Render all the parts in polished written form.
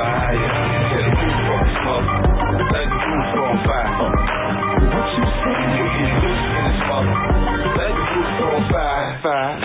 fire. Set the roof on smoke. Let the roof on fire. What you say? We get loose in this mother. Let the roof on fire. Fire.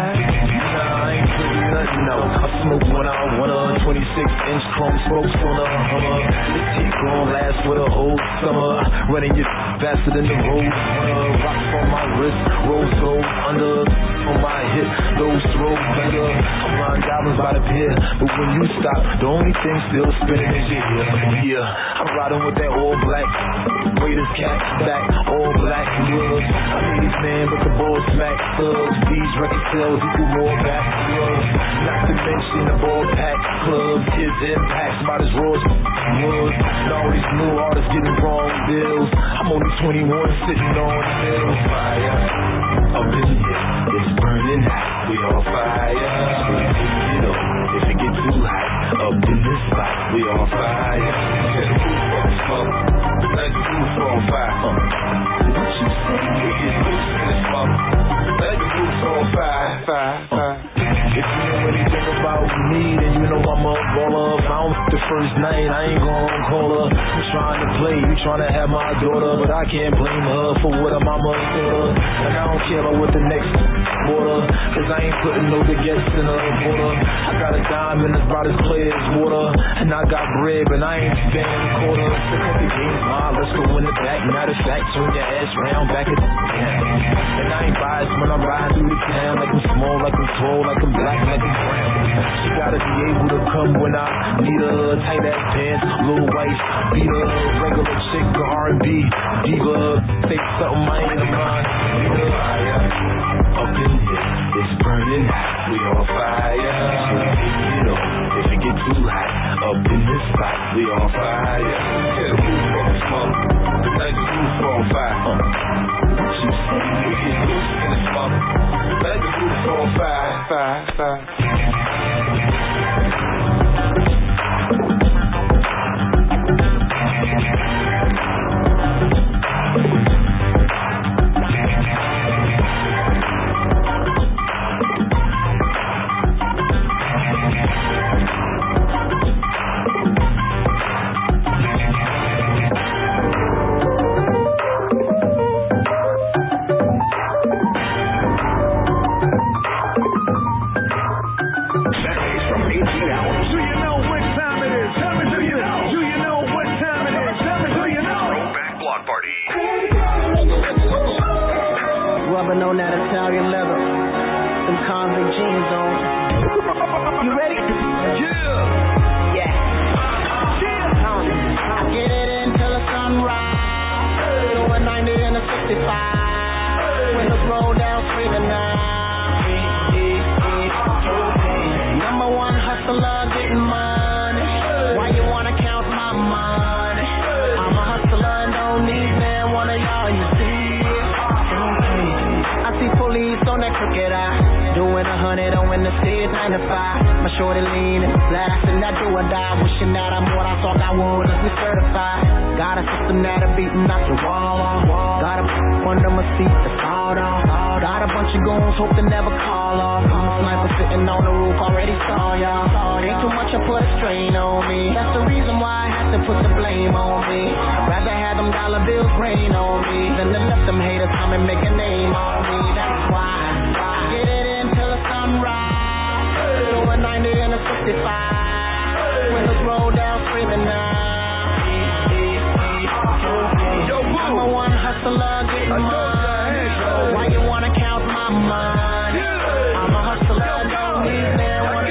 Nah, I ain't putting nothing out. I smoke when I wanna. 26-inch chrome spokes on a Hummer. This heat gon' last for the whole summer. Running your faster than the road. Rocks on my wrist, rose gold under on my hip, low throat better. I'm lying diamonds by the pier, but when you stop, the only thing still spinning is your ear. Yeah, I'm riding with that all black, greatest cat back, all black gloves. I mean these man, but the ball smack thugs. These record sales equal more back gloves. Not to mention the ball pack clubs. His impacts about as raw as was. And all these new artists getting wrong deals. I'm only 21 sitting on the hill. Fire up in here, it's burning hot. We on fire. You know, if it gets too hot up in this spot, we on fire. Set the roof on smoke. Let the roof on fire. What you say? We get loose in this mother. Let the roof on fire. Fire. If you know anything about me, then you know I'm a baller. If I don't the first night, I ain't gon' call her. I'm trying to play, you trying to have my daughter, but I can't blame her for what her mama told her. And I don't care about what the next order, cause I ain't putting no baguettes in her border. I got a diamond as bright as clear as water, and I got bread, but I ain't spending a quarter. Pick up the game, let's go in the back. Matter of fact, turn your ass round back at the town. And I ain't biased when I ride through the town, like I'm small, like I'm tall, like I'm black, like I'm brown. She gotta be able to come when I need her. Tight ass pants, little white beater, regular chick or R&B diva. Say something I ain't mind. Fire up in here, it's burning hot. We on fire. You know, if it get too hot up in this spot, we on fire. Set the roof on smoke. Let the roof on fire. What you say? We get loose in this mother. Let the roof on fire. Fire. Rubbing on that Italian leather, some convict jeans on. You ready? Yeah. I get it until the sunrise. Doing 90 and a 65. Windows roll down, screaming now. Number one hustler, getting money. Why you wanna count my money? I'm a hustler and don't need man, one of y'all, you see. I see police on that crooked eye, doing 100 on in the city, 9 to 5. My shorty leaning, blasting that do or die, wishing that I'm what I thought I would. Let me certify. Got a system that'll beat and knock your wall off. Got a under my seat that's all off. Got a bunch of goons, hope to never call off. I'm a sniper sitting on the roof, already saw y'all. Ain't too much, I put a strain on me. That's the reason why I had to put the blame on me. Rather have them dollar bills rain on me than to let them haters come and make a name on me. That's why I get it until the sunrise. Doing 90 and a 65. Windows roll down, screaming now. Number one hustler, getting money. Why you wanna count my money? I'm a hustler, don't need man. One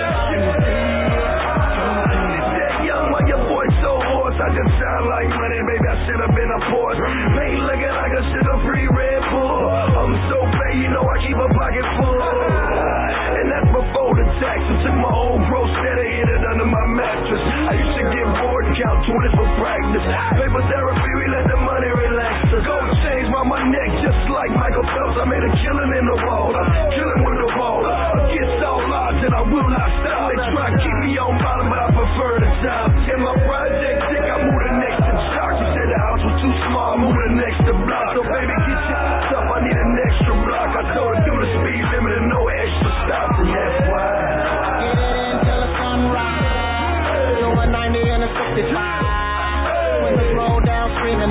young, why your boy so hoarse? I just sound like money, baby. I should have been a Porsche. Ain't looking like a sugar-free Red Bull. I'm so paid, you know I keep a pocket full. And that's before the tax. I took my old gross set and hid it under my mattress. I used to get bored and count 20 for practice. Paper therapy, we let the money relax us. Gold chains round my neck just like Michael Phelps. I made a killing in the water, killing with the baller. Against all odds and I will not stop. They try to keep me on bottom, but I prefer the top. In my project thick, I moved the next to shock. She said the house was too small, I moved the next to block. So baby, get your stuff, I need an extra block. I told her do the speed limit and no extra stops, and that's why. get it until the sunrise. Doing 90 65. Windows roll down, screaming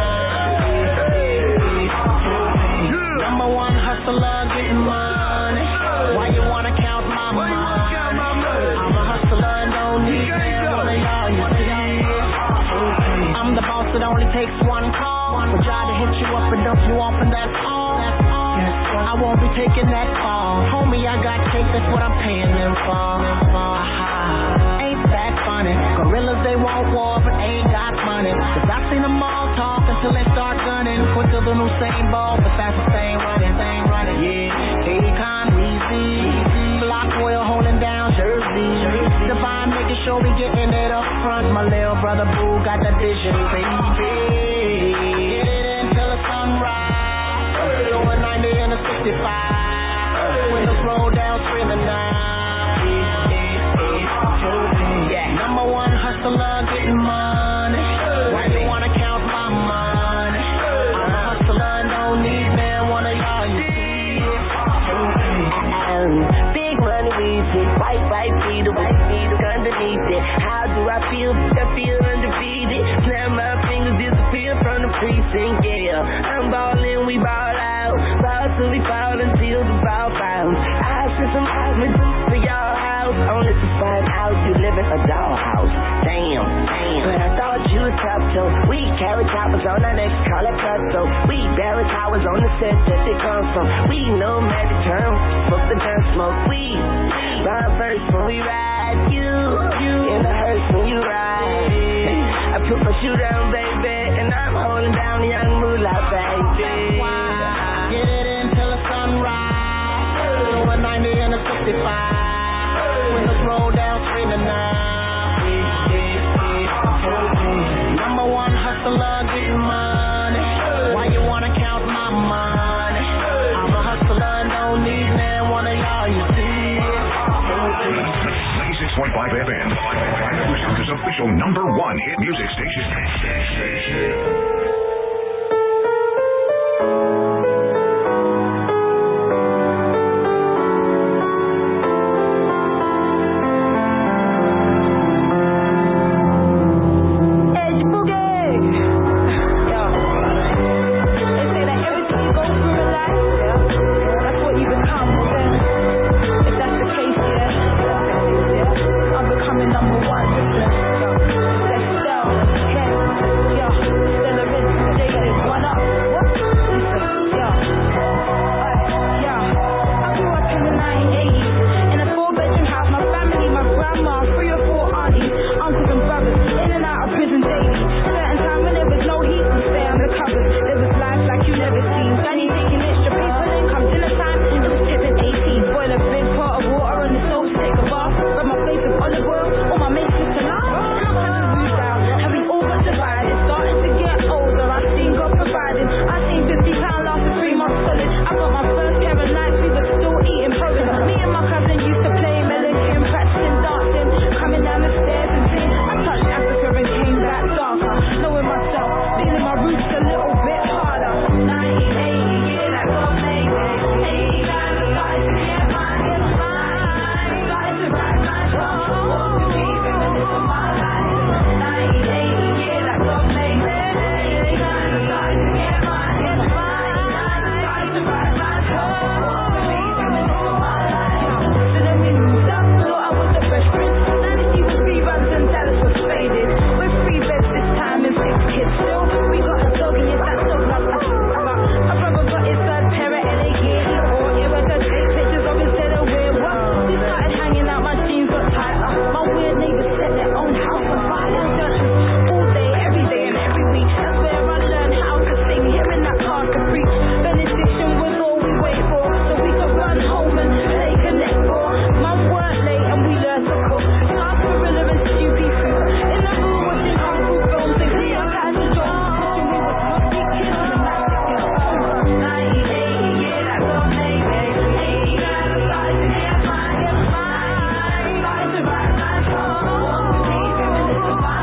Number one hustler, getting money. Why you wanna count my money? I'm a hustler and don't need one of y'all, you see. I'm the boss that only takes one call. For try to hit you up and dump you off and that's all. I won't be taking that call. Homie, I got cake, that's what I'm paying them for. Ain't that funny? Gorillas, they want war, but ain't got money. Cause I seen them all talk until they start gunning. Quicker than Usain Bolt, the fastest thing running. Yeah, Akon, Weezy, Block Royal holding down Jersey. Divine making sure we getting it up front. My little brother Boo got the vision, baby. Get it until the sunrise. Going 90 and a 65. Windows roll down, screaming now. Yeah, number one hustler, getting money. Why you wanna count my money? I'm a hustler and don't need man, one of y'all, you see. Big money with it, white feet underneath it. How do I feel? I feel undefeated. Snap my fingers, disappear from the precinct. Yeah, I'm ballin', we ball out. Ball till we fall until the ball falls. I sent some eyes to y'all house, only to find out you live in a dollhouse. Damn. But I thought you was tough, so we carry choppers on our necks, call it cutthroat. We bury towers on the set that they come from. We know magic term, fuck the gun smoke. We ride first when we ride, you in the hearse when you ride. I put my shoe down, baby, and I'm holding down the young moolah, baby. Get it until the sunrise. Going 90 and a 65. Windows roll down, screaming now. Number one hustler, getting money. Why you wanna count my money? I'm a hustler and don't need man, one of y'all, you see. 96.5 FM, America's official #1 hit music station.